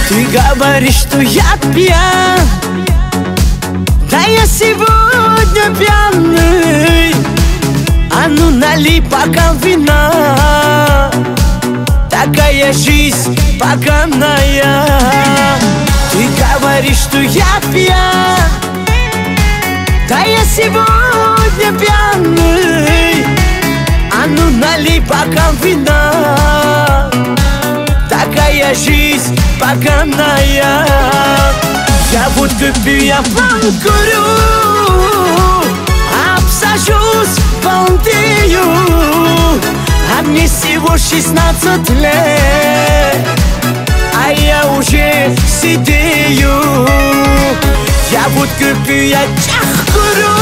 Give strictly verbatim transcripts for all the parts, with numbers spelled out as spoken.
Ты говоришь, что я пьян, да я сегодня пьяный. А ну налей бокал вина, такая жизнь поганая. Ты говоришь, что я пьян, да я сегодня пьяный. А ну налей бокал вина, такая жизнь поганая. Я водку пью, я курю, обсажусь, балдею, а мне всего шестнадцать лет, а я уже сидею. Я водку пью, я курю,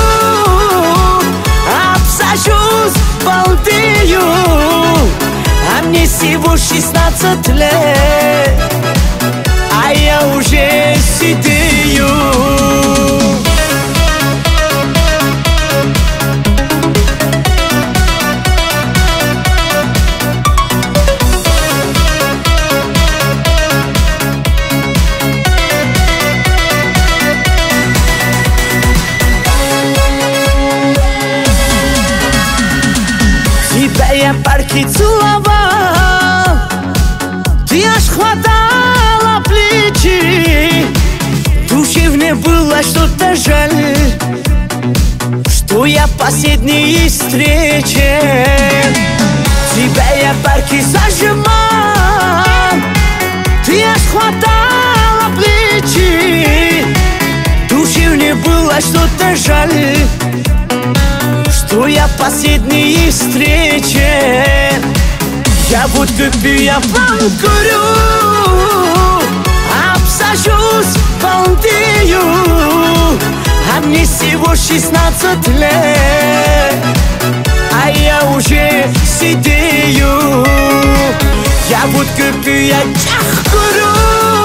обсажусь, балдею, а мне всего шестнадцать лет, а я уже сидею. Тебя я парки целовал, ты аж хватала плечи. Душе мне было что-то жаль, что я последней встрече. Тебя я парки зажимал, ты аж хватала плечи. Душе мне было что-то жаль, что я последней встрече. Я водку пью, я курю, обсажусь, балдею, а мне всего шестнадцать лет, а я уже сидею. Я водку пью, я курю,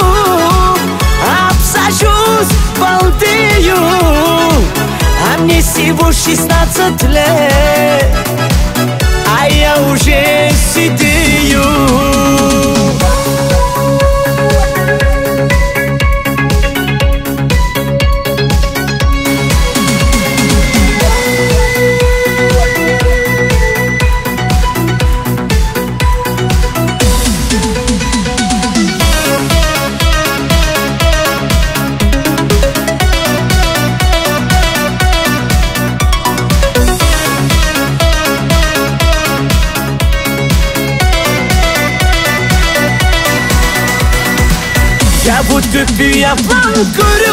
обсажусь, балдею, а мне всего шестнадцать лет, а я уже сидею. Я водку пью, я курю,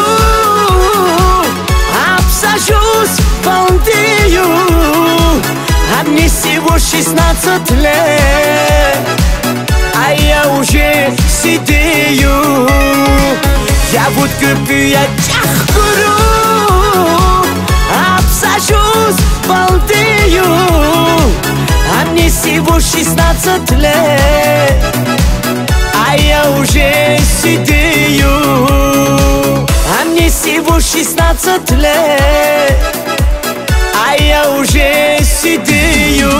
обсажусь, балдею, а мне всего шестнадцать лет, а я уже сидею. Я водку пью, я курю, обсажусь, балдею, а мне всего шестнадцать лет, а я уже сидею. А мне всего шестнадцать лет, а я уже сидею.